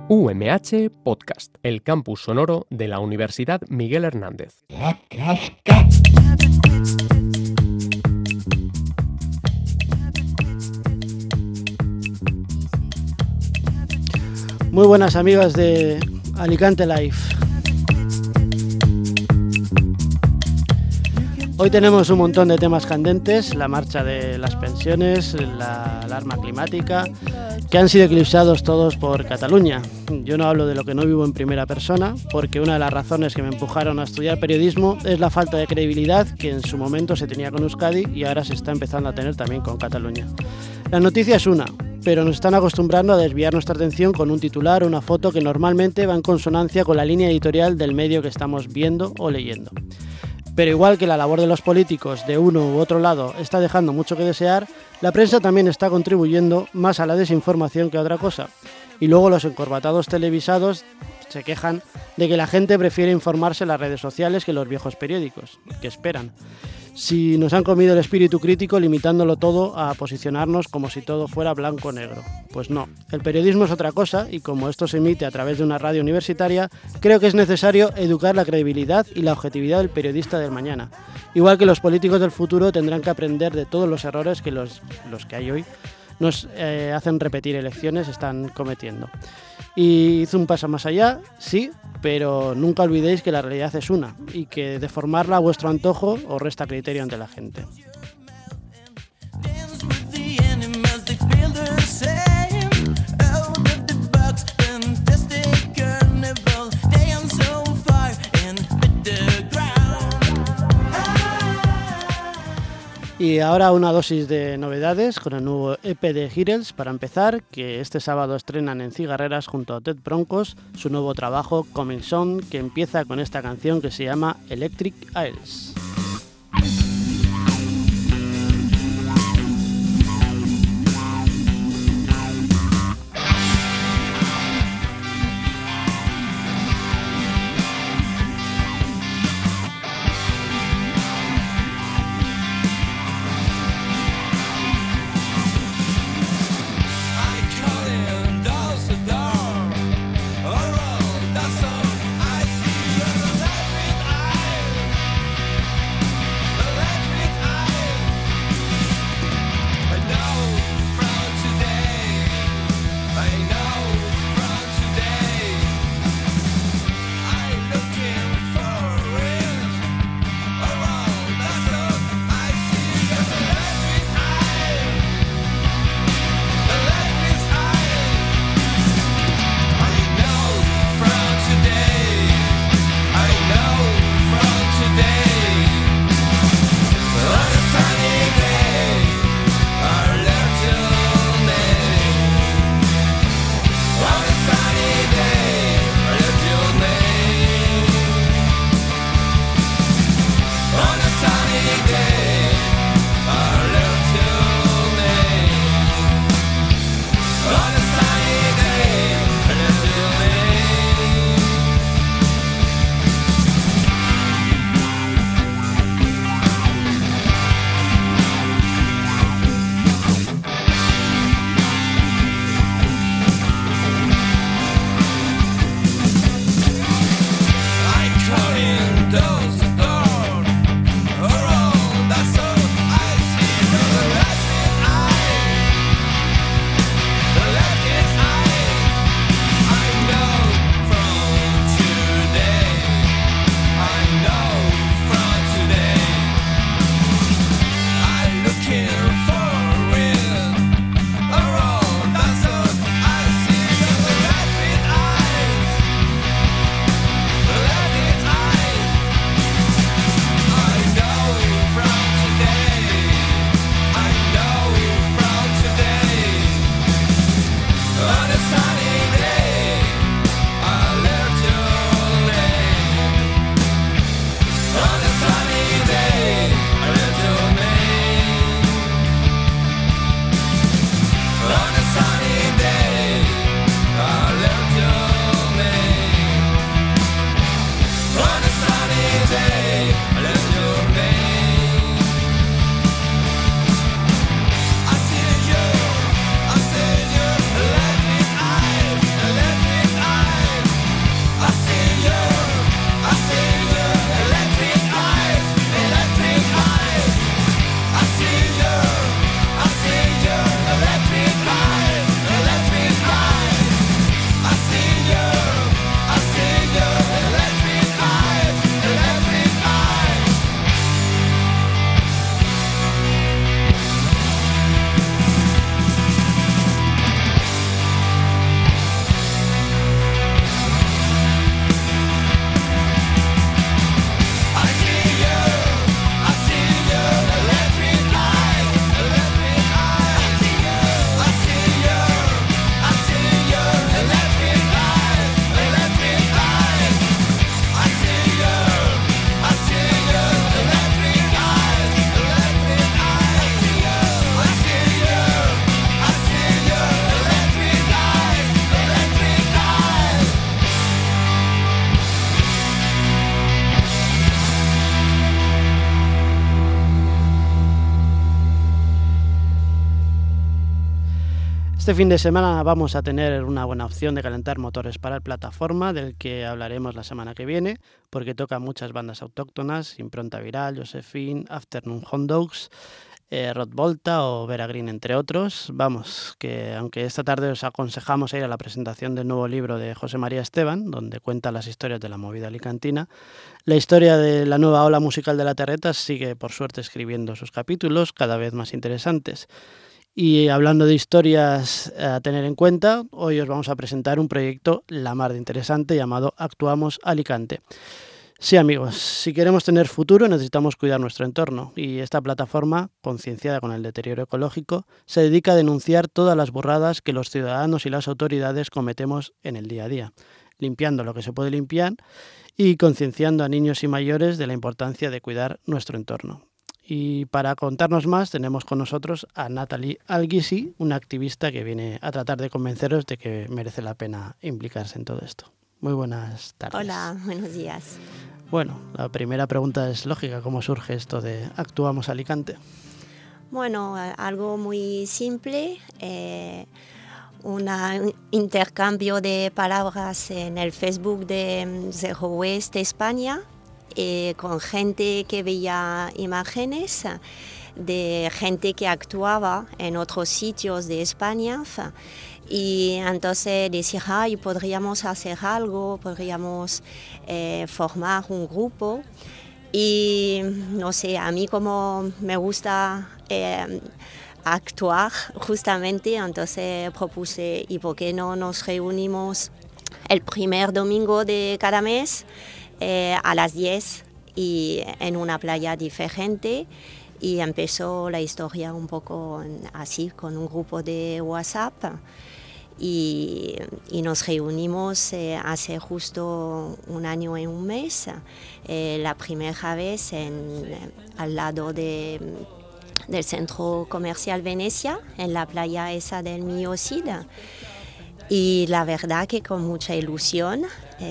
UMH Podcast, el campus sonoro de la Universidad Miguel Hernández. Muy buenas amigos de Alicante Live. Hoy tenemos un montón de temas candentes, la marcha de las pensiones, la alarma climática, que han sido eclipsados todos por Cataluña. Yo no hablo de lo que no vivo en primera persona, porque una de las razones que me empujaron a estudiar periodismo es la falta de credibilidad que en su momento se tenía con Euskadi y ahora se está empezando a tener también con Cataluña. La noticia es una, pero nos están acostumbrando a desviar nuestra atención con un titular o una foto que normalmente va en consonancia con la línea editorial del medio que estamos viendo o leyendo. Pero igual que la labor de los políticos de uno u otro lado está dejando mucho que desear, la prensa también está contribuyendo más a la desinformación que a otra cosa. Y luego los encorbatados televisados se quejan de que la gente prefiere informarse en las redes sociales que en los viejos periódicos. ¿Qué esperan? Si nos han comido el espíritu crítico limitándolo todo a posicionarnos como si todo fuera blanco o negro. Pues no, el periodismo es otra cosa y como esto se emite a través de una radio universitaria, creo que es necesario educar la credibilidad y la objetividad del periodista del mañana. Igual que los políticos del futuro tendrán que aprender de todos los errores que los que hay hoy nos hacen repetir elecciones están cometiendo. Y hizo un paso más allá, sí, pero nunca olvidéis que la realidad es una y que deformarla a vuestro antojo os resta criterio ante la gente. Y ahora una dosis de novedades con el nuevo EP de Heroes para empezar, que este sábado estrenan en Cigarreras junto a Ted Broncos su nuevo trabajo Coming Soon, que empieza con esta canción que se llama Electric Aisles. Este fin de semana vamos a tener una buena opción de calentar motores para el Plataforma, del que hablaremos la semana que viene, porque toca muchas bandas autóctonas, Impronta Viral, Josephine, Afternoon Hot Dogs, Rod Volta o Vera Green, entre otros. Vamos, que aunque esta tarde os aconsejamos ir a la presentación del nuevo libro de José María Esteban, donde cuenta las historias de la movida alicantina, la historia de la nueva ola musical de la Terreta sigue, por suerte, escribiendo sus capítulos, cada vez más interesantes. Y hablando de historias a tener en cuenta, hoy os vamos a presentar un proyecto la mar de interesante llamado Actuamos Alicante. Sí, amigos, si queremos tener futuro necesitamos cuidar nuestro entorno, y esta plataforma, concienciada con el deterioro ecológico, se dedica a denunciar todas las burradas que los ciudadanos y las autoridades cometemos en el día a día, limpiando lo que se puede limpiar y concienciando a niños y mayores de la importancia de cuidar nuestro entorno. Y para contarnos más tenemos con nosotros a Natalie Alguisi, una activista que viene a tratar de convenceros de que merece la pena implicarse en todo esto. Muy buenas tardes. Hola, buenos días. Bueno, la primera pregunta es lógica. ¿Cómo surge esto de Actuamos Alicante? Bueno, algo muy simple, un intercambio de palabras en el Facebook de Zero Waste España, con gente que veía imágenes de gente que actuaba en otros sitios de España. Y entonces decir, podríamos hacer algo, podríamos formar un grupo. Y no sé, a mí como me gusta actuar justamente, entonces propuse, ¿y por qué no nos reunimos el primer domingo de cada mes a las 10 y en una playa diferente? Y empezó la historia un poco así, con un grupo de WhatsApp. Y nos reunimos hace justo un año y un mes, la primera vez al lado del centro comercial Venecia, en la playa esa del Mio Cid. Y la verdad que con mucha ilusión,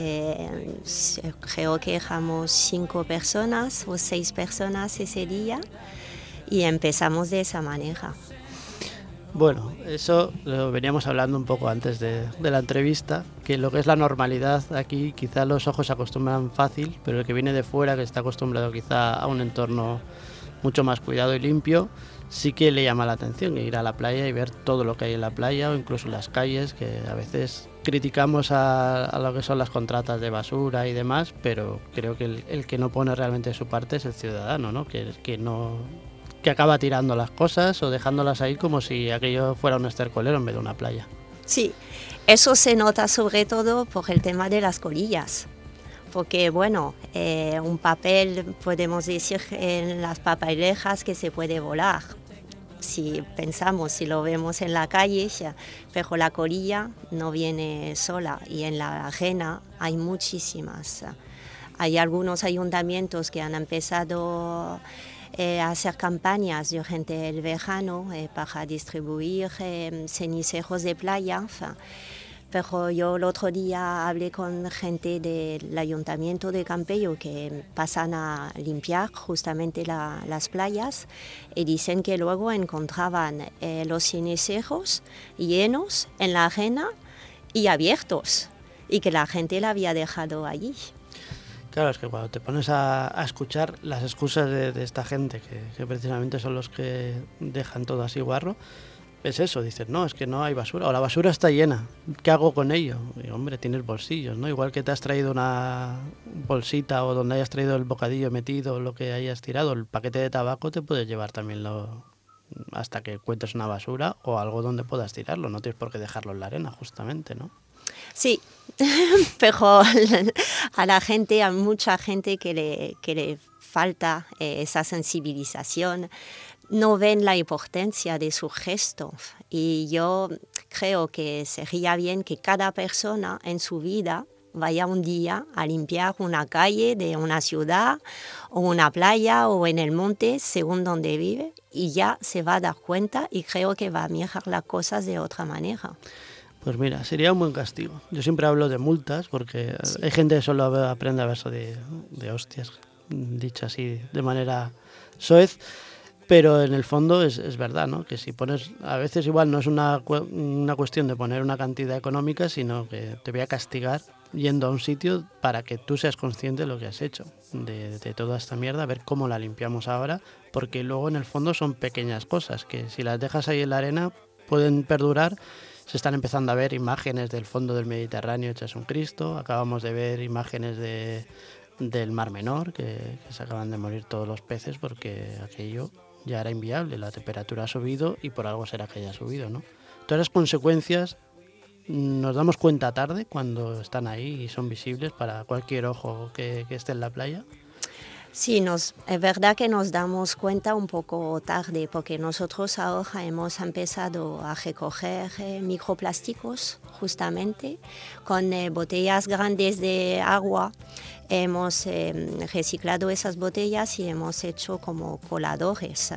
creo que éramos 5 personas o 6 personas ese día y empezamos de esa manera. Bueno, eso lo veníamos hablando un poco antes de la entrevista, que lo que es la normalidad aquí, quizá los ojos se acostumbran fácil, pero el que viene de fuera, que está acostumbrado quizá a un entorno mucho más cuidado y limpio, sí que le llama la atención ir a la playa y ver todo lo que hay en la playa o incluso las calles, que a veces criticamos a lo que son las contratas de basura y demás, pero creo que el que no pone realmente de su parte es el ciudadano, ¿no? Que acaba tirando las cosas o dejándolas ahí como si aquello fuera un estercolero en vez de una playa. Sí, eso se nota sobre todo por el tema de las colillas. Porque, bueno, un papel, podemos decir en las papelejas que se puede volar. Si pensamos, si lo vemos en la calle, pero la colilla no viene sola y en la arena hay muchísimas. Hay algunos ayuntamientos que han empezado hacer campañas durante el verano para distribuir ceniceros de playa. Pero yo el otro día hablé con gente del Ayuntamiento de Campello que pasan a limpiar justamente las playas y dicen que luego encontraban los ceniceros llenos en la arena y abiertos y que la gente la había dejado allí. Claro, es que cuando te pones a escuchar las excusas de esta gente, que precisamente son los que dejan todo así guarro, es eso, dices, no, es que no hay basura, o la basura está llena, ¿qué hago con ello? Y, hombre, tienes bolsillos, ¿no? Igual que te has traído una bolsita o donde hayas traído el bocadillo metido, lo que hayas tirado, el paquete de tabaco te puedes llevar también hasta que encuentres una basura o algo donde puedas tirarlo, no tienes por qué dejarlo en la arena, justamente, ¿no? Sí, pero a la gente, a mucha gente que le falta esa sensibilización, no ven la importancia de su gesto. Y yo creo que sería bien que cada persona en su vida vaya un día a limpiar una calle de una ciudad o una playa o en el monte, según donde vive, y ya se va a dar cuenta y creo que va a mirar las cosas de otra manera. Pues mira, sería un buen castigo. Yo siempre hablo de multas porque sí. Hay gente que solo aprende a verso de hostias, dicho así de manera soez. Pero en el fondo es verdad, ¿no? Que si pones, a veces igual no es una cuestión de poner una cantidad económica, sino que te voy a castigar yendo a un sitio para que tú seas consciente de lo que has hecho, de toda esta mierda, a ver cómo la limpiamos ahora, porque luego en el fondo son pequeñas cosas que si las dejas ahí en la arena pueden perdurar. Se están empezando a ver imágenes del fondo del Mediterráneo hechas un Cristo, acabamos de ver imágenes del Mar Menor, que se acaban de morir todos los peces porque aquello ya era inviable, la temperatura ha subido y por algo será que haya subido, ¿no? Todas las consecuencias nos damos cuenta tarde cuando están ahí y son visibles para cualquier ojo que esté en la playa. Sí, es verdad que nos damos cuenta un poco tarde porque nosotros ahora hemos empezado a recoger microplásticos justamente con botellas grandes de agua. Hemos reciclado esas botellas y hemos hecho como coladores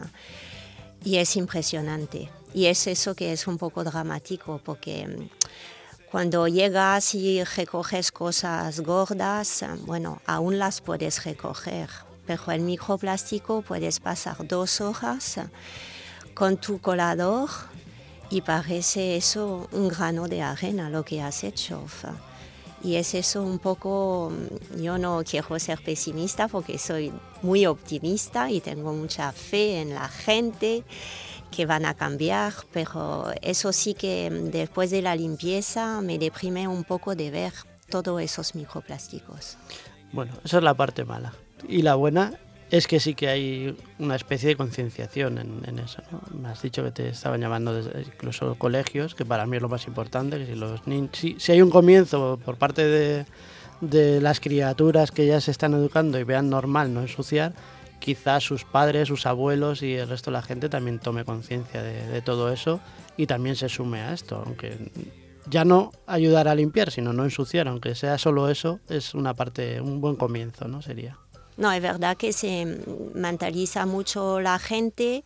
y es impresionante. Y es eso que es un poco dramático porque cuando llegas y recoges cosas gordas, bueno, aún las puedes recoger, pero el microplástico puedes pasar 2 horas con tu colador y parece eso un grano de arena lo que has hecho. Y es eso un poco, yo no quiero ser pesimista porque soy muy optimista y tengo mucha fe en la gente que van a cambiar, pero eso sí que después de la limpieza me deprime un poco de ver todos esos microplásticos. Bueno, esa es la parte mala. Y la buena es que sí que hay una especie de concienciación en eso, ¿no? Me has dicho que te estaban llamando incluso colegios, que para mí es lo más importante, que si los niños, si hay un comienzo por parte de las criaturas que ya se están educando y vean normal no ensuciar, quizás sus padres, sus abuelos y el resto de la gente también tome conciencia de todo eso y también se sume a esto, aunque ya no ayudar a limpiar, sino no ensuciar, aunque sea solo eso, es una parte, un buen comienzo, ¿no? Sería. No, es verdad que se mentaliza mucho la gente.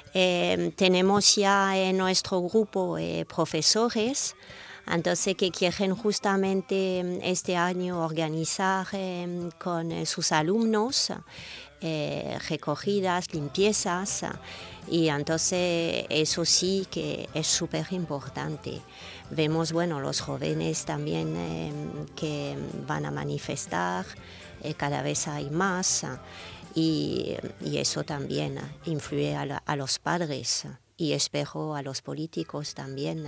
Tenemos ya en nuestro grupo profesores, entonces que quieren justamente este año organizar con sus alumnos recogidas, limpiezas, y entonces eso sí que es súper importante. Vemos, bueno, los jóvenes también que van a manifestar, cada vez hay más y eso también influye a los padres y espero a los políticos también.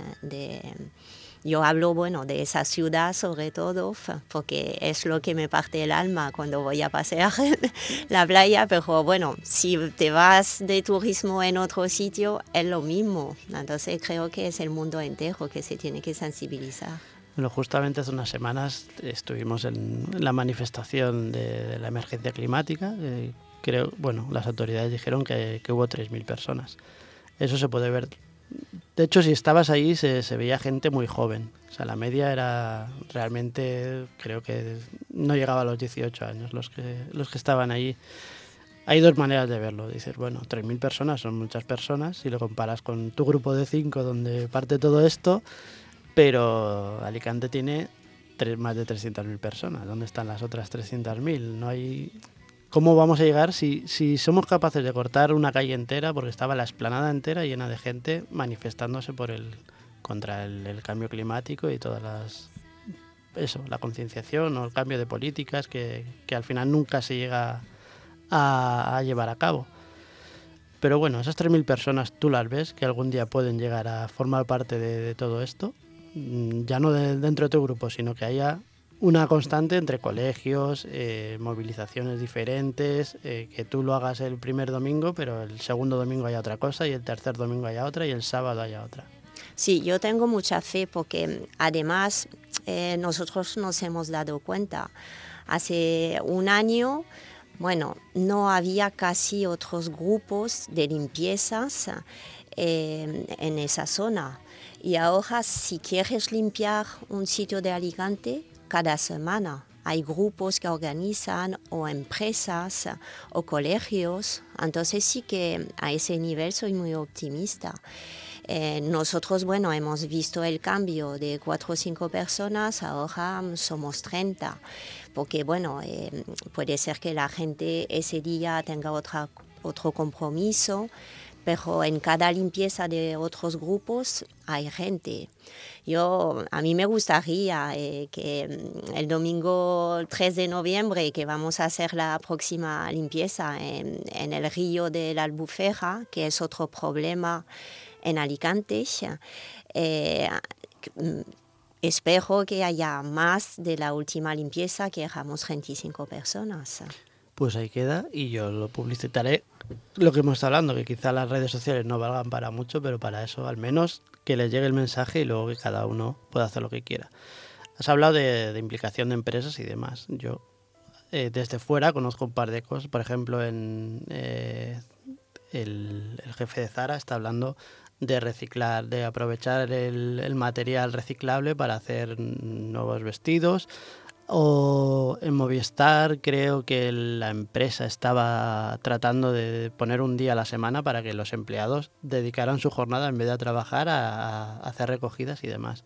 Yo hablo, bueno, de esa ciudad sobre todo porque es lo que me parte el alma cuando voy a pasear la playa, pero bueno, si te vas de turismo en otro sitio es lo mismo, entonces creo que es el mundo entero que se tiene que sensibilizar. Bueno, justamente hace unas semanas estuvimos en la manifestación de la emergencia climática. Creo, bueno, las autoridades dijeron que hubo 3.000 personas. Eso se puede ver. De hecho, si estabas ahí se veía gente muy joven. O sea, la media era realmente, creo que no llegaba a los 18 años los que estaban allí. Hay dos maneras de verlo. Dices, bueno, 3.000 personas son muchas personas si lo comparas con tu grupo de 5 donde parte todo esto. Pero Alicante tiene más de 300.000 personas. ¿Dónde están las otras 300.000? No hay. ¿Cómo vamos a llegar si somos capaces de cortar una calle entera? Porque estaba la explanada entera llena de gente manifestándose contra el cambio climático y todas la concienciación o el cambio de políticas que al final nunca se llega a llevar a cabo. Pero bueno, esas 3.000 personas tú las ves que algún día pueden llegar a formar parte de todo esto. Ya no dentro de tu grupo, sino que haya una constante entre colegios, movilizaciones diferentes, que tú lo hagas el primer domingo, pero el segundo domingo haya otra cosa y el tercer domingo haya otra y el sábado haya otra. Sí, yo tengo mucha fe porque además nosotros nos hemos dado cuenta. Hace un año, bueno, no había casi otros grupos de limpiezas en esa zona. Y ahora, si quieres limpiar un sitio de Alicante, cada semana hay grupos que organizan o empresas o colegios. Entonces sí que a ese nivel soy muy optimista. Nosotros, bueno, hemos visto el cambio de 4 o 5 personas, ahora somos 30. Porque, bueno, puede ser que la gente ese día tenga otro compromiso, pero en cada limpieza de otros grupos hay gente. A mí me gustaría que el domingo 3 de noviembre, que vamos a hacer la próxima limpieza en el río de la Albufera, que es otro problema en Alicante, espero que haya más de la última limpieza, que éramos 25 personas. Pues ahí queda, y yo lo publicitaré. Lo que hemos estado hablando, que quizá las redes sociales no valgan para mucho, pero para eso al menos que les llegue el mensaje y luego que cada uno pueda hacer lo que quiera. Has hablado de implicación de empresas y demás. Yo desde fuera conozco un par de cosas. Por ejemplo, el jefe de Zara está hablando de reciclar, de aprovechar el material reciclable para hacer nuevos vestidos. O en Movistar creo que la empresa estaba tratando de poner un día a la semana para que los empleados dedicaran su jornada, en vez de trabajar, a hacer recogidas y demás.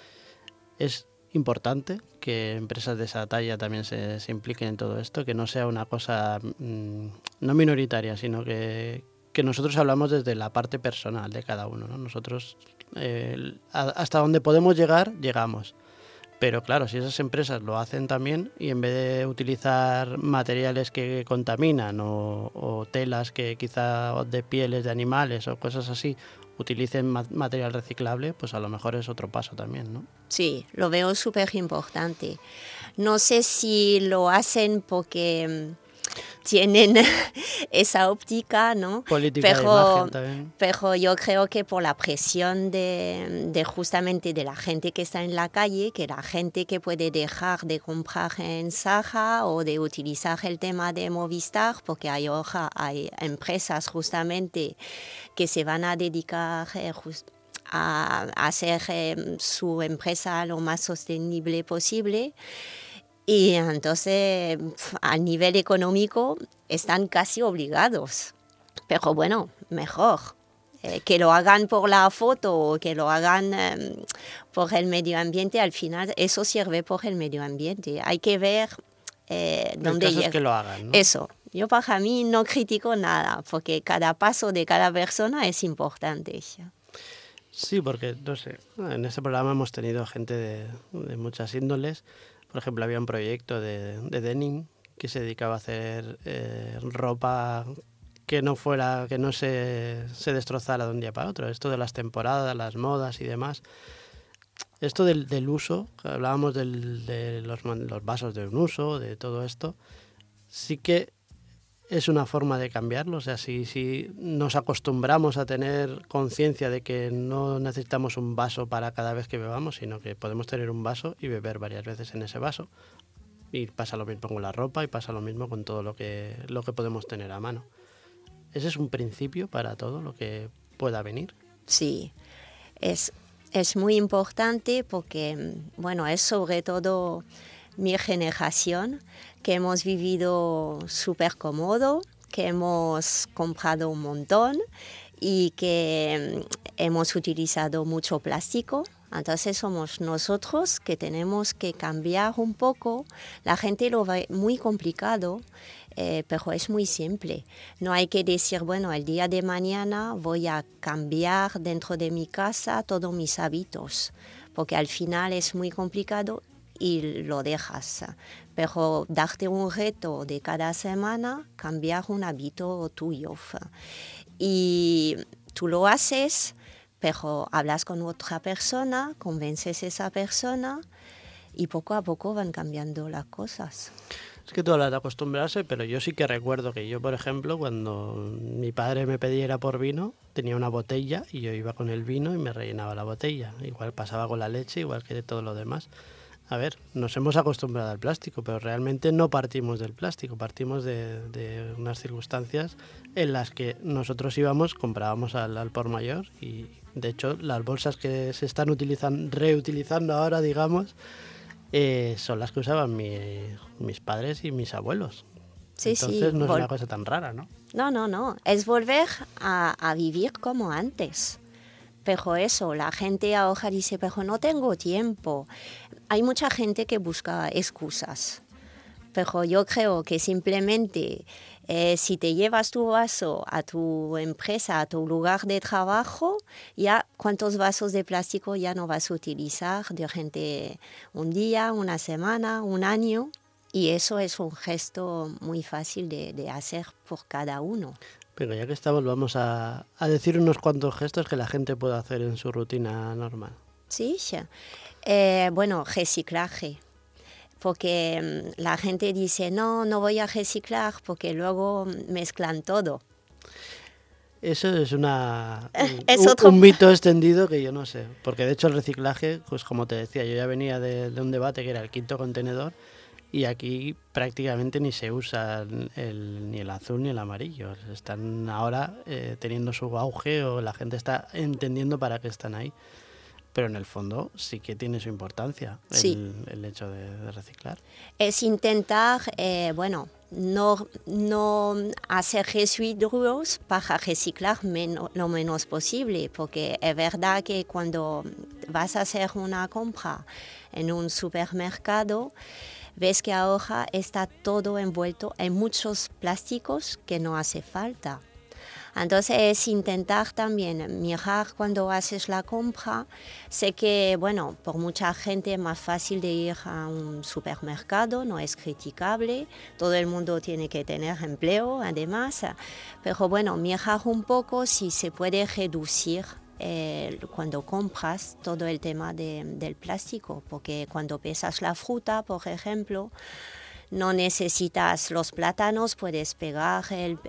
Es importante que empresas de esa talla también se impliquen en todo esto, que no sea una cosa no minoritaria, sino que nosotros hablamos desde la parte personal de cada uno, ¿no? Nosotros hasta donde podemos llegar, llegamos. Pero claro, si esas empresas lo hacen también, y en vez de utilizar materiales que contaminan o telas que quizá de pieles de animales o cosas así, utilicen material reciclable, pues a lo mejor es otro paso también, ¿no? Sí, lo veo súper importante. No sé si lo hacen porque tienen esa óptica, ¿no? Política de imagen también. Pero yo creo que por la presión de justamente de la gente que está en la calle, que la gente que puede dejar de comprar en Zara o de utilizar el tema de Movistar, porque hay empresas justamente que se van a dedicar a hacer su empresa lo más sostenible posible. Y entonces, a nivel económico, están casi obligados. Pero bueno, mejor. Que lo hagan por la foto o que lo hagan por el medio ambiente, al final eso sirve por el medio ambiente. Hay que ver dónde llega. Es que lo hagan, ¿no? Eso. Yo para mí no critico nada, porque cada paso de cada persona es importante. Sí, porque, no sé, en este programa hemos tenido gente de muchas índoles. Por ejemplo, había un proyecto de denim que se dedicaba a hacer ropa que no se destrozara de un día para otro. Esto de las temporadas, las modas y demás. Esto del uso, hablábamos de los vasos de un uso, de todo esto, sí que es una forma de cambiarlo. O sea, si nos acostumbramos a tener conciencia de que no necesitamos un vaso para cada vez que bebamos, sino que podemos tener un vaso y beber varias veces en ese vaso. Y pasa lo mismo con la ropa y pasa lo mismo con todo lo que podemos tener a mano. Ese es un principio para todo lo que pueda venir. Sí, es muy importante porque, bueno, es sobre todo mi generación, que hemos vivido súper cómodo, que hemos comprado un montón y que hemos utilizado mucho plástico. Entonces somos nosotros que tenemos que cambiar un poco. La gente lo ve muy complicado, pero es muy simple. No hay que decir, bueno, el día de mañana voy a cambiar dentro de mi casa todos mis hábitos, porque al final es muy complicado y lo dejas. Pero darte un reto de cada semana, cambiar un hábito tuyo. Y tú lo haces, pero hablas con otra persona, convences a esa persona y poco a poco van cambiando las cosas. Es que tú hablas de acostumbrarse, pero yo sí que recuerdo que yo, por ejemplo, cuando mi padre me pedía por vino, tenía una botella y yo iba con el vino y me rellenaba la botella. Igual pasaba con la leche, igual que de todo lo demás. A ver, nos hemos acostumbrado al plástico, pero realmente no partimos del plástico, partimos de unas circunstancias en las que nosotros íbamos, comprábamos al por mayor y, de hecho, las bolsas que se están reutilizando ahora, digamos, son las que usaban mis padres y mis abuelos. Sí, entonces no es una cosa tan rara, ¿no? No, es volver a vivir como antes. Pero eso, la gente ahora dice, pero no tengo tiempo. Hay mucha gente que busca excusas. pero yo creo que simplemente si te llevas tu vaso a tu empresa, a tu lugar de trabajo, ya cuántos vasos de plástico ya no vas a utilizar durante un día, una semana, un año. Y eso es un gesto muy fácil de hacer por cada uno. Pero ya que estamos, vamos a decir unos cuantos gestos que la gente puede hacer en su rutina normal. Sí, bueno, reciclaje. Porque la gente dice, no voy a reciclar porque luego mezclan todo. Eso es Es un mito extendido que yo no sé. Porque de hecho el reciclaje, pues como te decía, yo ya venía de un debate que era el quinto contenedor. Y aquí prácticamente ni se usa ni el azul ni el amarillo. Están ahora teniendo su auge o la gente está entendiendo para qué están ahí. Pero en el fondo sí que tiene su importancia el hecho de reciclar. Es intentar, no hacer residuos para reciclar lo menos posible. Porque es verdad que cuando vas a hacer una compra en un supermercado, ves que ahora está todo envuelto en muchos plásticos que no hace falta. Entonces es intentar también mirar cuando haces la compra. Sé que, por mucha gente es más fácil de ir a un supermercado, no es criticable, todo el mundo tiene que tener empleo además, pero mirar un poco si se puede reducir cuando compras todo el tema del plástico, porque cuando pesas la fruta, por ejemplo, no necesitas los plátanos, puedes pegar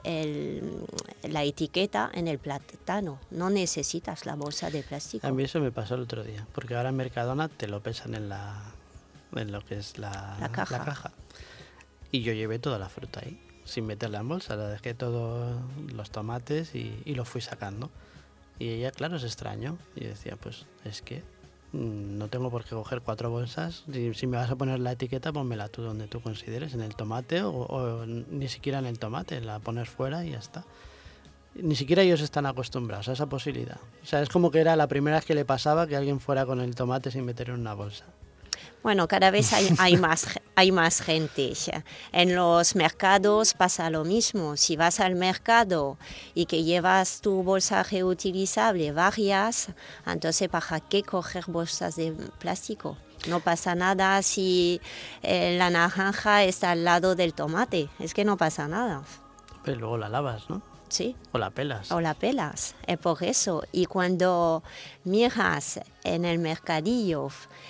la etiqueta en el plátano, no necesitas la bolsa de plástico. A mí eso me pasó el otro día, porque ahora en Mercadona te lo pesan en lo que es la caja. Y yo llevé toda la fruta ahí, sin meterla en bolsa, la dejé todos los tomates y los fui sacando. Y ella, claro, se extrañó. Y decía, pues es que no tengo por qué coger 4 bolsas. Si me vas a poner la etiqueta, pónmela tú donde tú consideres, en el tomate o ni siquiera en el tomate, la pones fuera y ya está. Ni siquiera ellos están acostumbrados a esa posibilidad. O sea, es como que era la primera vez que le pasaba que alguien fuera con el tomate sin meter en una bolsa. Bueno, cada vez hay más gente. En los mercados pasa lo mismo. Si vas al mercado y que llevas tu bolsa reutilizable varias, entonces ¿para qué coger bolsas de plástico? No pasa nada si la naranja está al lado del tomate. Es que no pasa nada. Pero luego la lavas, ¿no? Sí. O la pelas. Es por eso. Y cuando miras en el mercadillo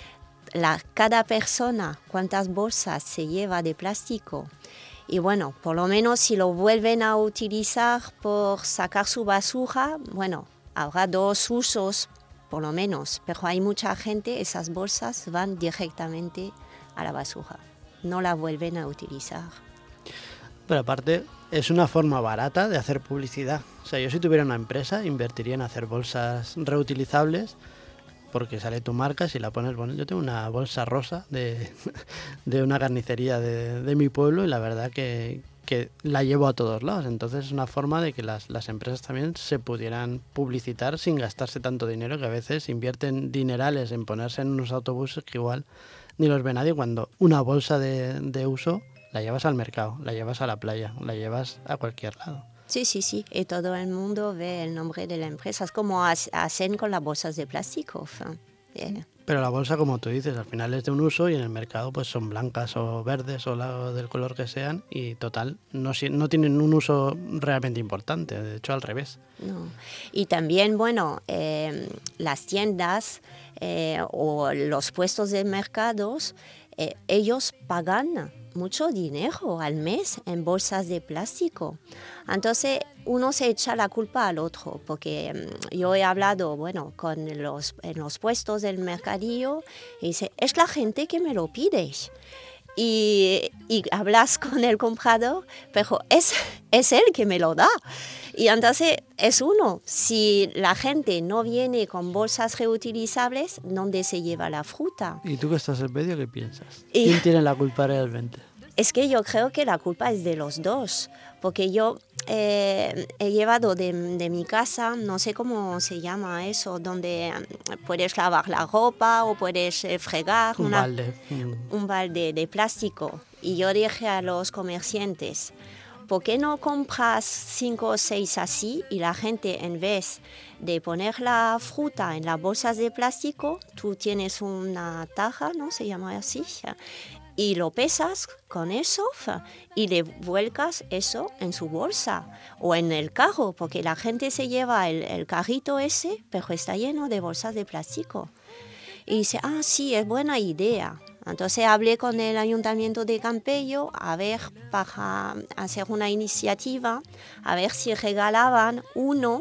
cada persona cuántas bolsas se lleva de plástico, y por lo menos si lo vuelven a utilizar por sacar su basura, habrá 2 usos por lo menos, pero hay mucha gente, esas bolsas van directamente a la basura, no la vuelven a utilizar. Pero aparte es una forma barata de hacer publicidad. O sea, yo si tuviera una empresa invertiría en hacer bolsas reutilizables, porque sale tu marca, si la pones bonita. Yo tengo una bolsa rosa de una carnicería de mi pueblo y la verdad que la llevo a todos lados. Entonces es una forma de que las empresas también se pudieran publicitar sin gastarse tanto dinero, que a veces invierten dinerales en ponerse en unos autobuses que igual ni los ve nadie, cuando una bolsa de uso la llevas al mercado, la llevas a la playa, la llevas a cualquier lado. Sí, y todo el mundo ve el nombre de la empresa. Es como hacen con las bolsas de plástico. Pero la bolsa, como tú dices, al final es de un uso y en el mercado pues son blancas o verdes o del color que sean y total, no tienen un uso realmente importante, de hecho al revés. No. Y también, las tiendas o los puestos de mercados, ellos pagan mucho dinero al mes en bolsas de plástico. Entonces uno se echa la culpa al otro, porque yo he hablado en los puestos del mercadillo y dice, es la gente que me lo pide. Y hablas con el comprador, pero es él que me lo da. Y entonces es uno. Si la gente no viene con bolsas reutilizables, ¿dónde se lleva la fruta? ¿Y tú que estás en medio, qué piensas? ¿Quién tiene la culpa realmente? Es que yo creo que la culpa es de los dos, porque yo he llevado de mi casa, no sé cómo se llama eso, donde puedes lavar la ropa o puedes fregar. Un balde. Un balde de plástico. Y yo dije a los comerciantes, ¿por qué no compras 5 o 6 así y la gente, en vez de poner la fruta en las bolsas de plástico, tú tienes una taja, ¿no? Se llama así, y lo pesas con eso y le vuelcas eso en su bolsa o en el carro, porque la gente se lleva el carrito ese, pero está lleno de bolsas de plástico. Y dice, sí, es buena idea. Entonces hablé con el Ayuntamiento de Campello a ver, para hacer una iniciativa, a ver si regalaban uno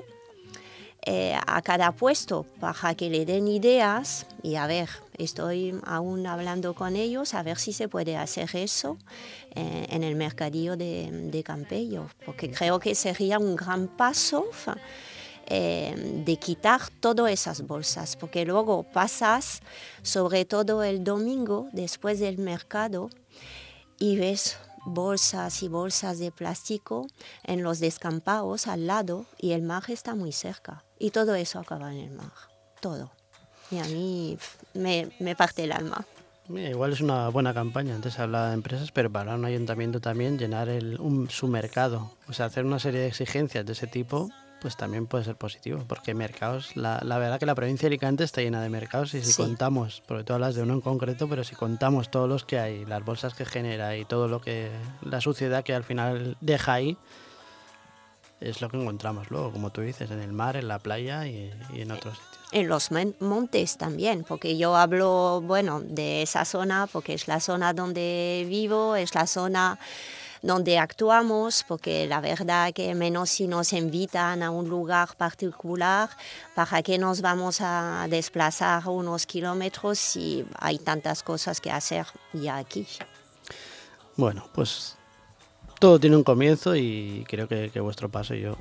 a cada puesto para que le den ideas. Y a ver, estoy aún hablando con ellos a ver si se puede hacer eso en el mercadillo de Campello, porque creo que sería un gran paso de quitar todas esas bolsas, porque luego pasas, sobre todo el domingo, después del mercado, y ves bolsas y bolsas de plástico en los descampados al lado, y el mar está muy cerca, y todo eso acaba en el mar, todo. Y a mí me parte el alma. Igual es una buena campaña. Antes hablaba de empresas, pero para un ayuntamiento también llenar su mercado, o sea, hacer una serie de exigencias de ese tipo, pues también puede ser positivo, porque mercados, la verdad que la provincia de Alicante está llena de mercados y si contamos, porque tú hablas de uno en concreto, pero si contamos todos los que hay, las bolsas que genera y todo lo que, la suciedad que al final deja ahí, es lo que encontramos luego, como tú dices, en el mar, en la playa y en otros sitios. En los montes también, porque yo hablo, bueno, de esa zona, porque es la zona donde vivo, es la zona donde actuamos, porque la verdad que menos si nos invitan a un lugar particular, ¿para qué nos vamos a desplazar unos kilómetros si hay tantas cosas que hacer ya aquí? Bueno, pues todo tiene un comienzo y creo que vuestro paso, yo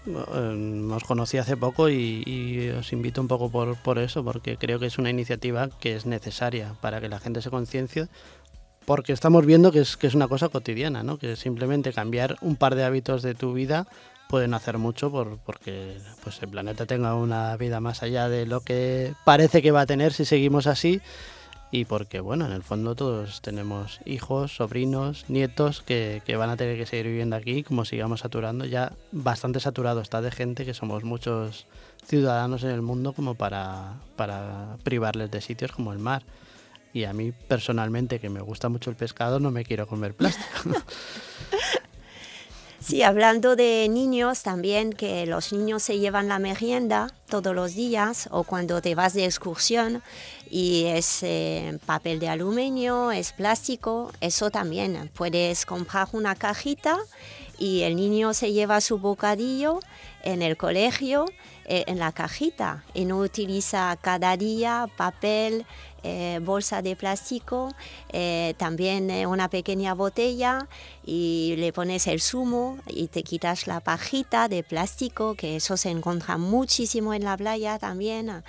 os conocí hace poco y os invito un poco por eso, porque creo que es una iniciativa que es necesaria para que la gente se conciencie, porque estamos viendo que es una cosa cotidiana, ¿no? Que simplemente cambiar un par de hábitos de tu vida pueden hacer mucho porque pues el planeta tenga una vida más allá de lo que parece que va a tener si seguimos así, y porque, bueno, en el fondo todos tenemos hijos, sobrinos, nietos que van a tener que seguir viviendo aquí. Como sigamos saturando, ya bastante saturado está de gente, que somos muchos ciudadanos en el mundo como para privarles de sitios como el mar. Y a mí personalmente, que me gusta mucho el pescado, no me quiero comer plástico. Sí, hablando de niños también, que los niños se llevan la merienda todos los días o cuando te vas de excursión y es papel de aluminio, es plástico, eso también. Puedes comprar una cajita y el niño se lleva su bocadillo en el colegio en la cajita y no utiliza cada día papel, bolsa de plástico, también una pequeña botella y le pones el zumo y te quitas la pajita de plástico, que eso se encuentra muchísimo en la playa también,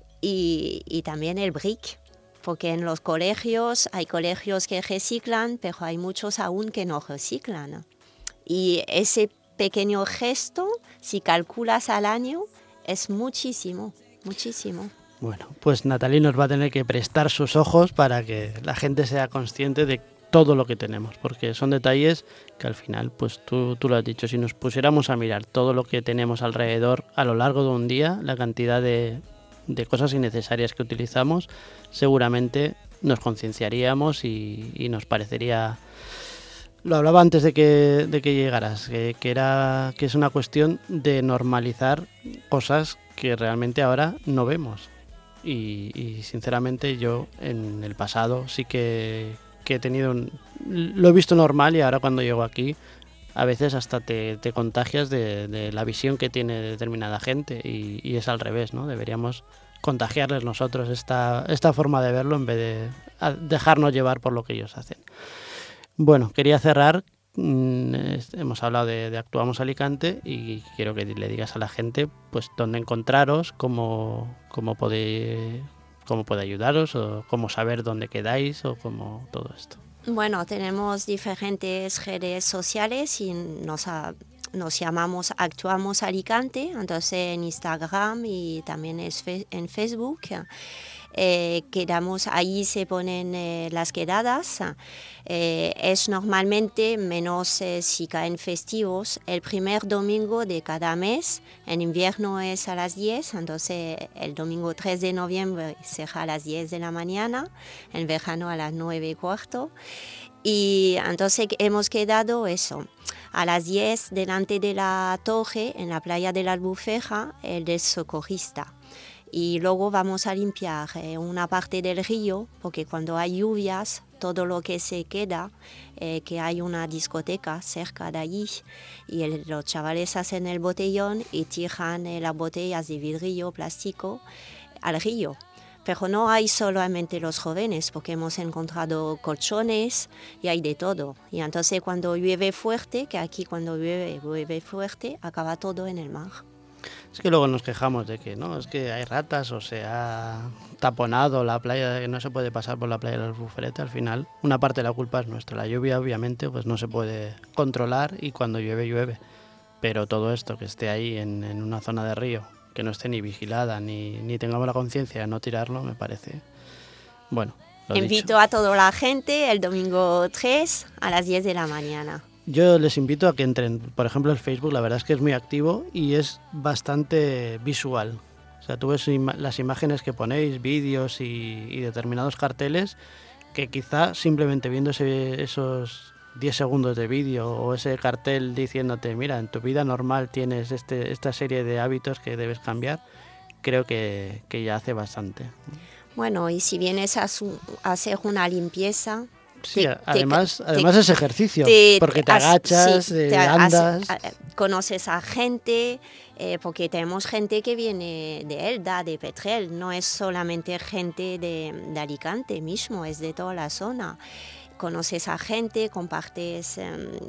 y también el brick, porque en los colegios hay colegios que reciclan, pero hay muchos aún que no reciclan. Y ese pequeño gesto, si calculas al año, es muchísimo, muchísimo. Bueno, pues Natalie nos va a tener que prestar sus ojos para que la gente sea consciente de todo lo que tenemos, porque son detalles que al final, pues tú lo has dicho, si nos pusiéramos a mirar todo lo que tenemos alrededor a lo largo de un día, la cantidad de cosas innecesarias que utilizamos, seguramente nos concienciaríamos y nos parecería... Lo hablaba antes de que llegaras, que es una cuestión de normalizar cosas que realmente ahora no vemos. Y sinceramente yo en el pasado sí que he tenido lo he visto normal, y ahora cuando llego aquí a veces hasta te contagias de la visión que tiene determinada gente, y es al revés, ¿no? Deberíamos contagiarles nosotros esta forma de verlo en vez de dejarnos llevar por lo que ellos hacen. Bueno, quería cerrar. Hemos hablado de Actuamos Alicante y quiero que le digas a la gente pues dónde encontraros, cómo puede ayudaros, o cómo saber dónde quedáis, o cómo todo esto. Bueno, tenemos diferentes redes sociales y nos llamamos Actuamos Alicante, entonces en Instagram y también en Facebook. Quedamos, ahí se ponen las quedadas. Es normalmente, menos si caen festivos, el primer domingo de cada mes. En invierno es a las 10, entonces el domingo 3 de noviembre será a las 10 de la mañana, en verano a las 9:15. Y entonces hemos quedado eso, a las 10 delante de la torre, en la playa de la Albufera, el del socorrista. Y luego vamos a limpiar una parte del río, porque cuando hay lluvias, todo lo que se queda, que hay una discoteca cerca de allí, y los chavales hacen el botellón y tiran las botellas de vidrio, plástico, al río. Pero no hay solamente los jóvenes, porque hemos encontrado colchones y hay de todo. Y entonces cuando llueve fuerte, que aquí cuando llueve fuerte, acaba todo en el mar. Es que luego nos quejamos de que no, es que hay ratas o se ha taponado la playa, que no se puede pasar por la playa de la Albufera. Al final, una parte de la culpa es nuestra. La lluvia, obviamente, pues no se puede controlar y cuando llueve, llueve. Pero todo esto que esté ahí en una zona de río, que no esté ni vigilada, ni tengamos la conciencia de no tirarlo, me parece... Bueno, Invito a toda la gente el domingo 3 a las 10 de la mañana. Yo les invito a que entren, por ejemplo, el Facebook, la verdad es que es muy activo y es bastante visual. O sea, tú ves las imágenes que ponéis, vídeos y determinados carteles, que quizá simplemente viendo esos 10 segundos de vídeo o ese cartel diciéndote, mira, en tu vida normal tienes esta serie de hábitos que debes cambiar, creo que ya hace bastante. Bueno, y si vienes a hacer una limpieza... Sí, además es ejercicio, porque te agachas, sí, andas... Conoces a gente, porque tenemos gente que viene de Elda, de Petrel, no es solamente gente de Alicante mismo, es de toda la zona. Conoces a gente, compartes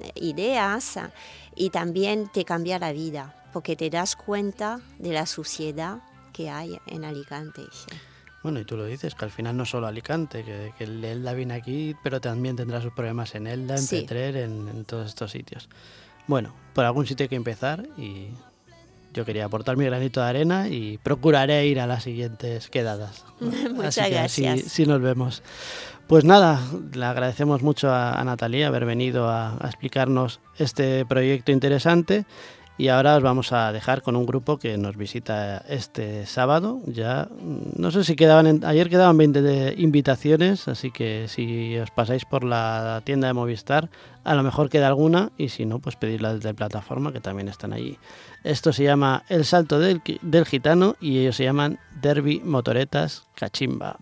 ideas y también te cambia la vida, porque te das cuenta de la suciedad que hay en Alicante. Sí. Bueno, y tú lo dices, que al final no solo Alicante, que el Elda viene aquí, pero también tendrá sus problemas en Elda, en sí. Petrer, en todos estos sitios. Bueno, por algún sitio hay que empezar y yo quería aportar mi granito de arena y procuraré ir a las siguientes quedadas. Muchas así gracias. Sí nos vemos. Pues nada, le agradecemos mucho a Natalia haber venido a explicarnos este proyecto interesante. Y ahora os vamos a dejar con un grupo que nos visita este sábado. Ya no sé si ayer quedaban 20 invitaciones, así que si os pasáis por la tienda de Movistar, a lo mejor queda alguna, y si no, pues pedidla desde plataforma, que también están allí. Esto se llama El Salto del Gitano y ellos se llaman Derby Motoretas Cachimba.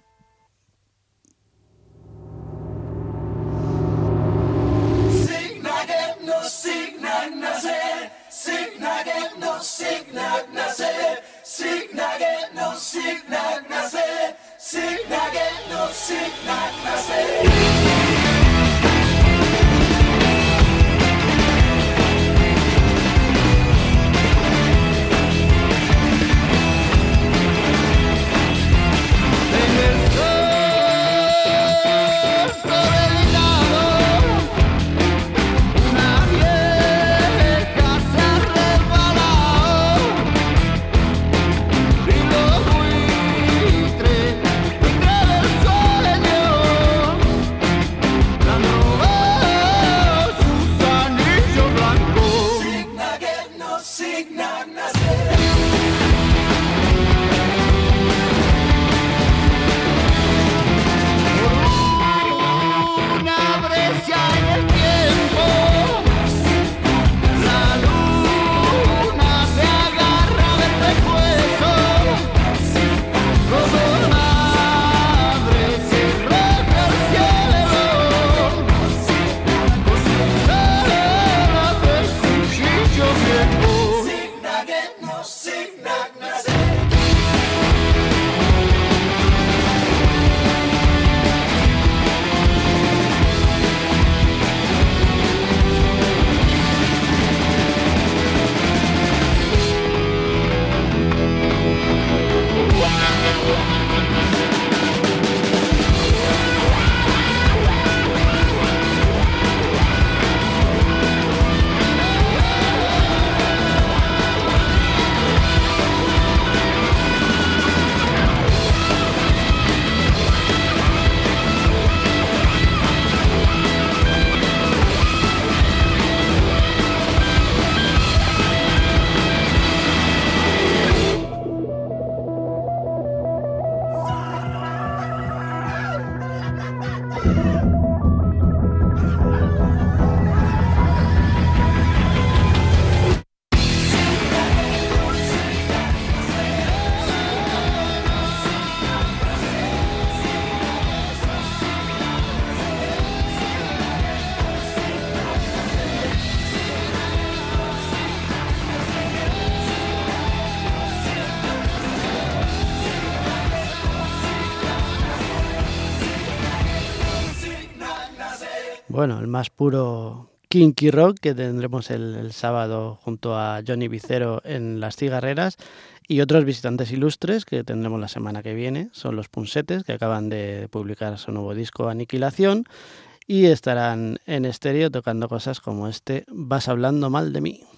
Y los buitres, entre el sueño Bueno, el más puro kinky rock que tendremos el sábado junto a Johnny Vicero en Las Cigarreras, y otros visitantes ilustres que tendremos la semana que viene son los Punsetes, que acaban de publicar su nuevo disco Aniquilación y estarán en estéreo tocando cosas como este Vas hablando mal de mí.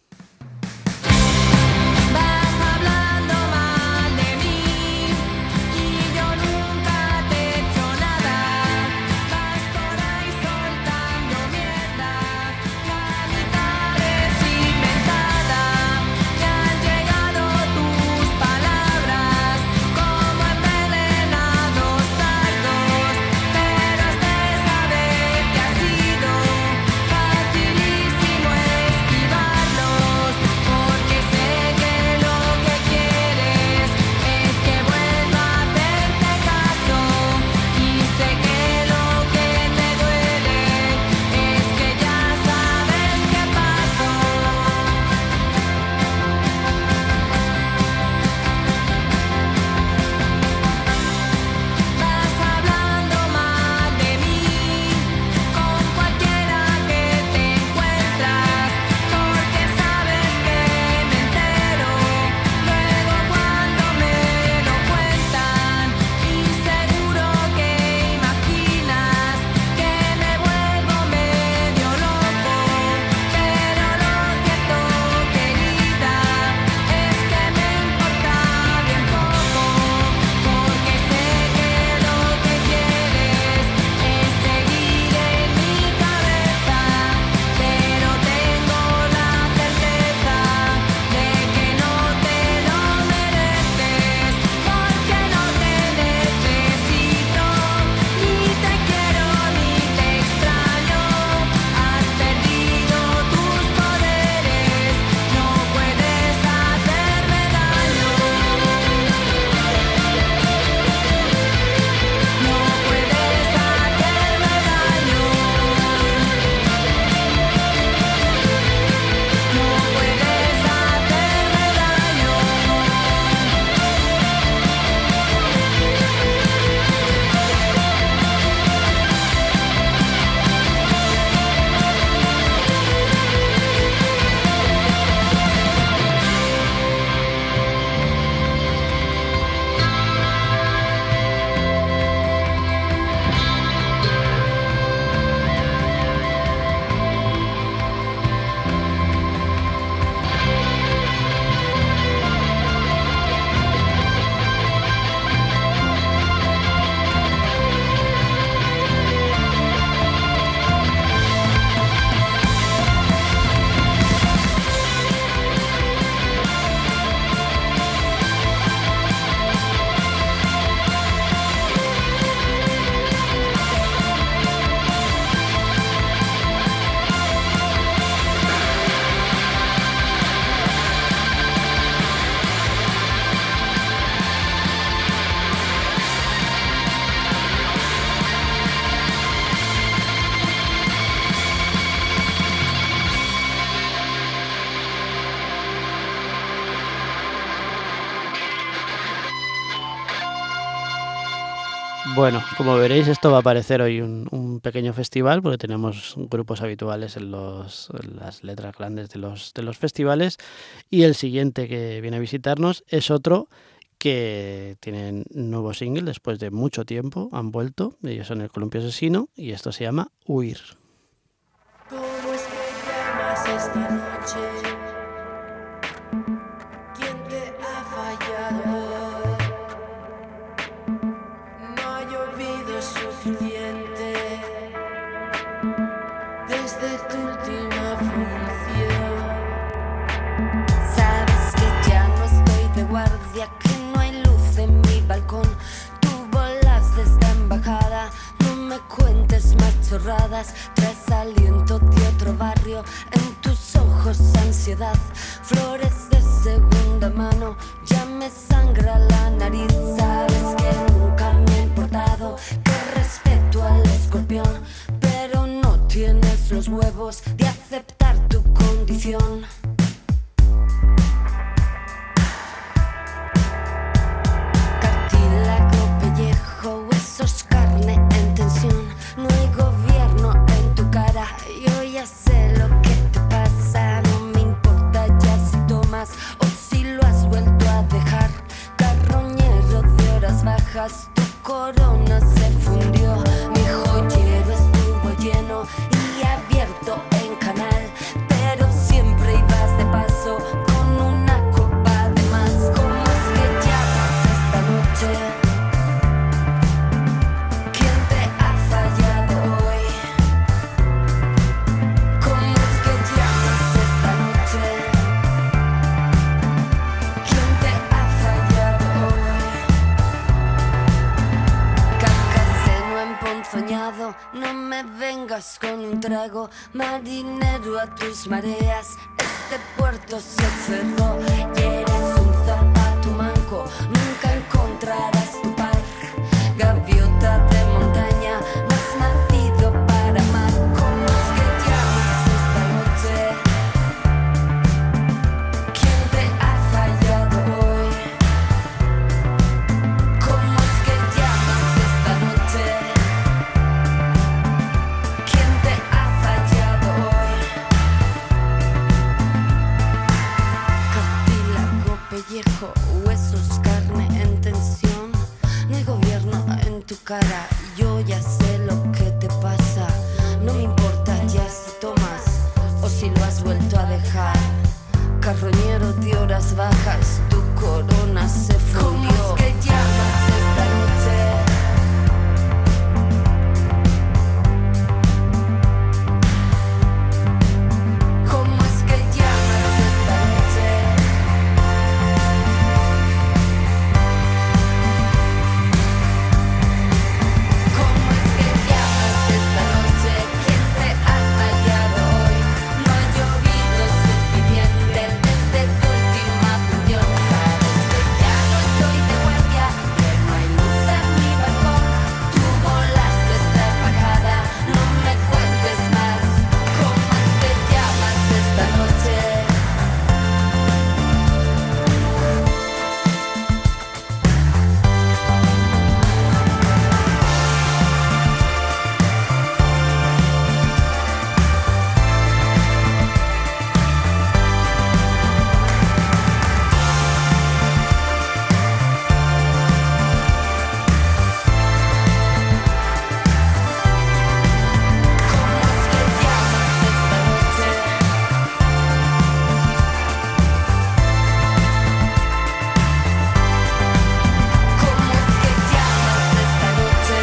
Bueno, como veréis, esto va a parecer hoy un pequeño festival, porque tenemos grupos habituales en las letras grandes de los festivales, y el siguiente que viene a visitarnos es otro que tienen nuevo single después de mucho tiempo, han vuelto, ellos son el Columpio Asesino, y esto se llama Huir. ¿Cómo es que llamas esta noche? ¿Quién te ha fallado? No ha llovido suficiente desde tu última función. Sabes que ya no estoy de guardia, que no hay luz en mi balcón. Tú volas desde embajada, no me cuentes chorradas, traes aliento de otro barrio, en tus ojos ansiedad, flores de segunda mano, ya me sangra la nariz, sabes que nunca me ha importado, que respeto al escorpión, pero no tienes los huevos de aceptar tu condición. Cartílago, pellejo, huesos, carne en tensión, no hay gobierno en tu cara, yo ya sé lo que te pasa, no me importa ya si tomas o si lo has vuelto a dejar, carroñero de horas bajas, tu corona se fundió, mi joyero estuvo lleno y abierto en canal, pero siempre ibas de paso con una copa de más. ¿Cómo es que llamas esta noche? ¿Quién te ha fallado hoy? ¿Cómo es que llamas esta noche? ¿Quién te ha fallado hoy? Cacaseno emponzoñado, no me vengas con un trago, marinero a tus mareas, este puerto se cerró y eres un zapato manco, nunca encontrarás tu par, gaviota de montaña, no has nacido para amar. ¿Cómo es que llamas esta noche? ¿Quién te ha fallado hoy? ¿Cómo es que llamas esta noche? ¿Quién te ha fallado hoy? Cartílago, pellejo, huesos, carne en tensión, no hay gobierno en tu cara, yo ya sé lo que te pasa, no me importa ya si tomas o si lo has vuelto a dejar, carroñero de horas bajas, tu corona se fundió. ¿Cómo es que llamas esta noche? ¿Cómo es que llamas esta noche? ¿Cómo es que llamas esta noche? ¿Quién te ha fallado hoy? No ha llovido suficiente desde tu última función. Sabes que ya no estoy de guardia, que no hay luz en mi balcón. Tu volaste esta embajada, no me cuentes más. ¿Cómo es que llamas esta noche? ¿Cómo es que llamas esta noche? ¿Cómo es que llamas esta noche?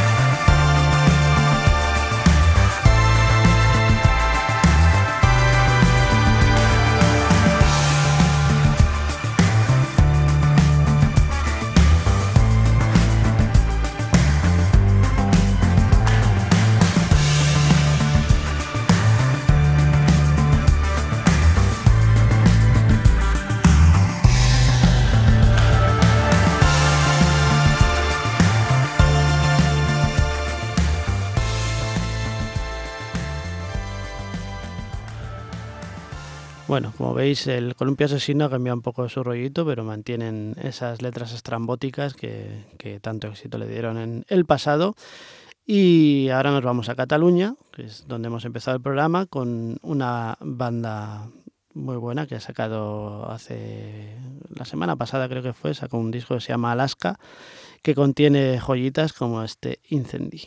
Bueno, como veis, el Columpio Asesino cambia un poco su rollito, pero mantienen esas letras estrambóticas que tanto éxito le dieron en el pasado. Y ahora nos vamos a Cataluña, que es donde hemos empezado el programa, con una banda muy buena que ha sacado la semana pasada, creo que fue, sacó un disco que se llama Alaska, que contiene joyitas como este Incendi.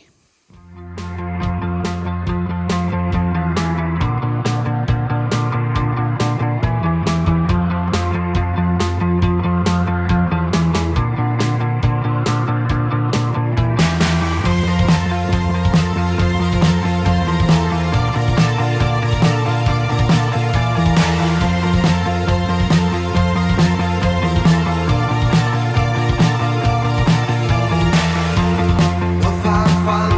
No fa falta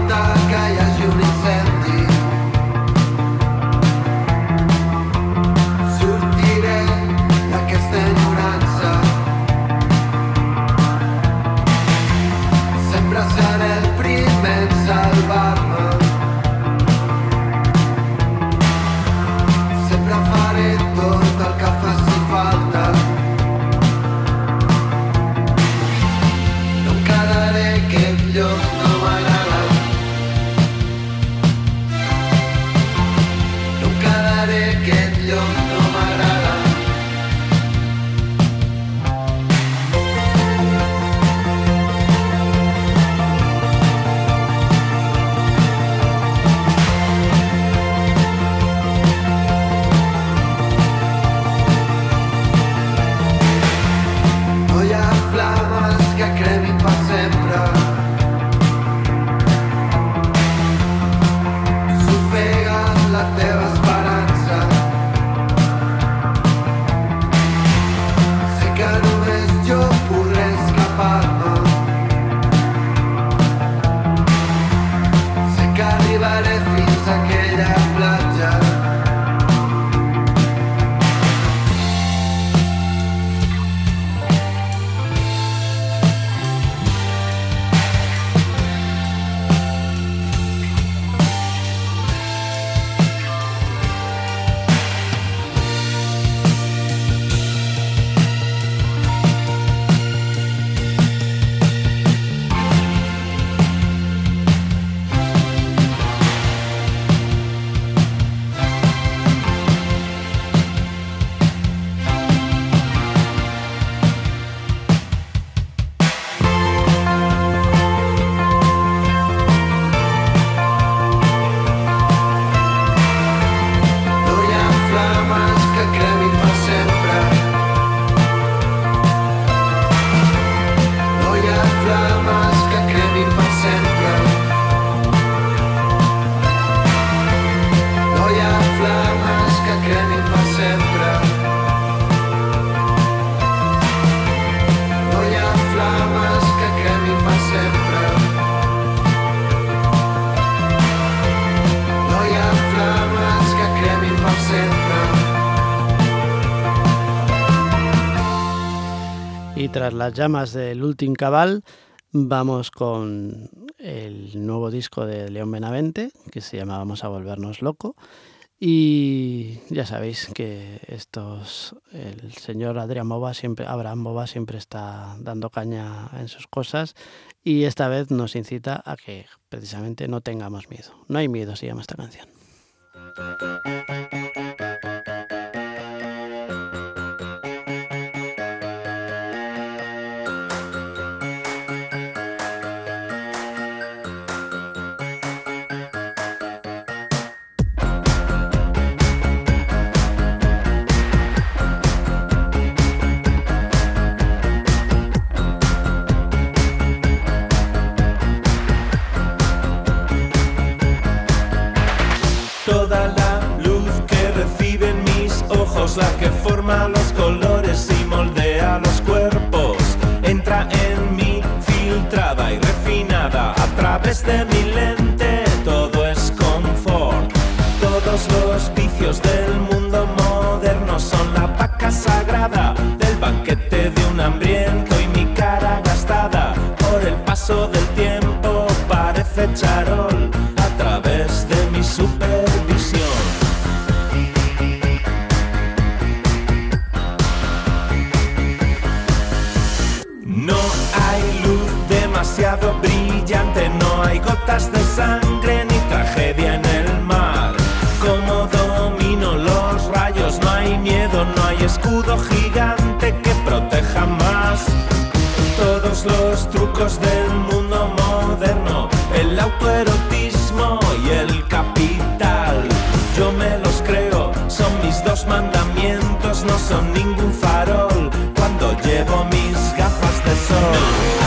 tras las llamas del Últim Cabal, vamos con el nuevo disco de León Benavente, que se llama Vamos a volvernos loco. Y ya sabéis que el señor Abraham Bova siempre está dando caña en sus cosas, y esta vez nos incita a que precisamente no tengamos miedo. No hay miedo, se llama esta canción. La que forma los colores y moldea los cuerpos, entra en mí filtrada y refinada a través de mi lente. Todo es confort. Todos los vicios del mundo moderno son la vaca sagrada del banquete de un hambriento, y mi cara gastada por el paso del tiempo parece charol a través de mi supervisión. Demasiado brillante, no hay gotas de sangre ni tragedia en el mar. Como domino los rayos, no hay miedo, no hay escudo gigante que proteja más. Todos los trucos del mundo moderno, el autoerotismo y el capital, yo me los creo, son mis dos mandamientos, no son ningún farol cuando llevo mis gafas de sol.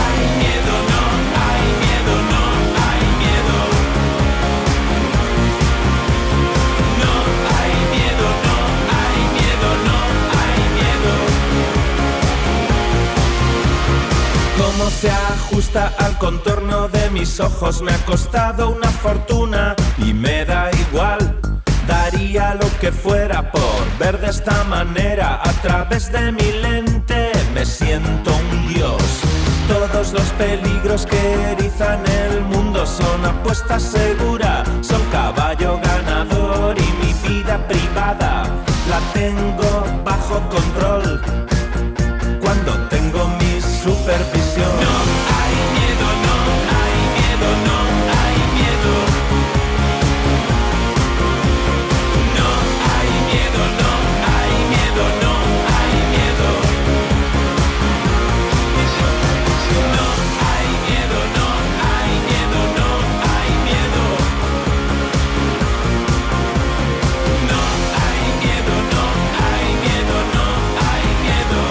Cómo se ajusta al contorno de mis ojos, me ha costado una fortuna y me da igual. Daría lo que fuera por ver de esta manera a través de mi lente. Me siento un dios. Todos los peligros que erizan el mundo son apuesta segura, son caballo ganador, y mi vida privada la tengo bajo control cuando tengo mi supervisión. No hay miedo, no hay miedo, no hay miedo. No hay miedo, no hay miedo, no hay miedo. No hay miedo, no hay miedo, no hay miedo. No hay miedo, no hay miedo, no hay miedo.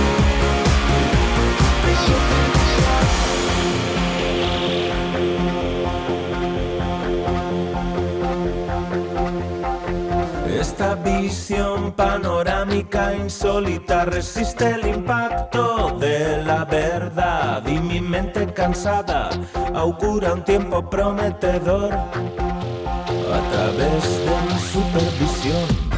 Esta visión panorámica insólita resiste el impacto de la verdad, y mi mente cansada augura un tiempo prometedor a través de mi supervisión.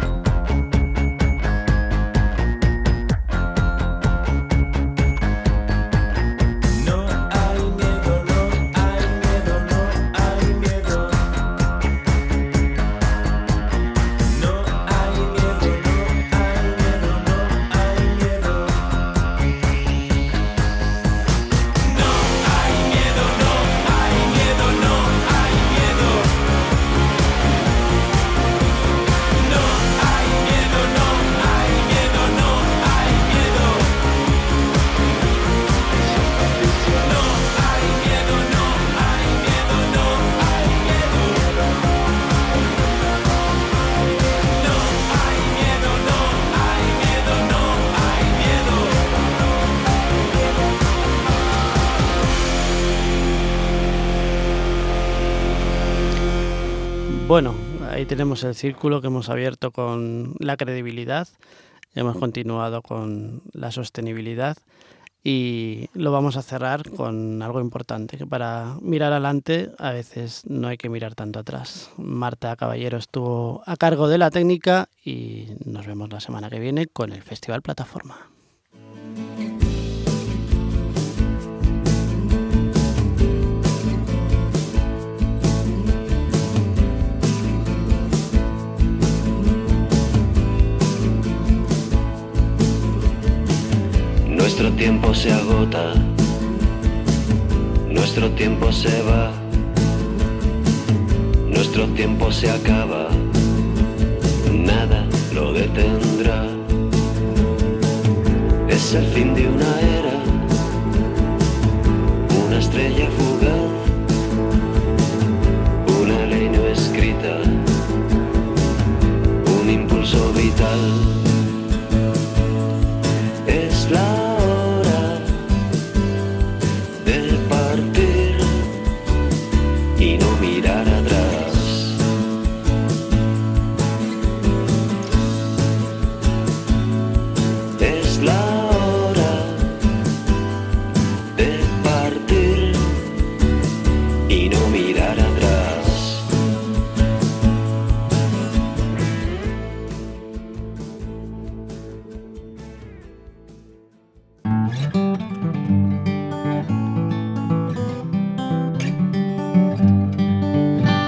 Bueno, ahí tenemos el círculo que hemos abierto con la credibilidad, hemos continuado con la sostenibilidad y lo vamos a cerrar con algo importante, que para mirar adelante a veces no hay que mirar tanto atrás. Marta Caballero estuvo a cargo de la técnica y nos vemos la semana que viene con el Festival Plataforma. tiempo se agota, nuestro tiempo se va, nuestro tiempo se acaba, nada lo detendrá. Es el fin de una era, una estrella fugaz, una ley no escrita, un impulso vital. Es la hora de partir y no mirar atrás. Es la hora de partir y no mirar atrás.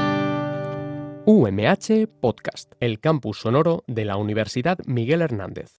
UMH Podcast, el campus sonoro de la Universidad Miguel Hernández.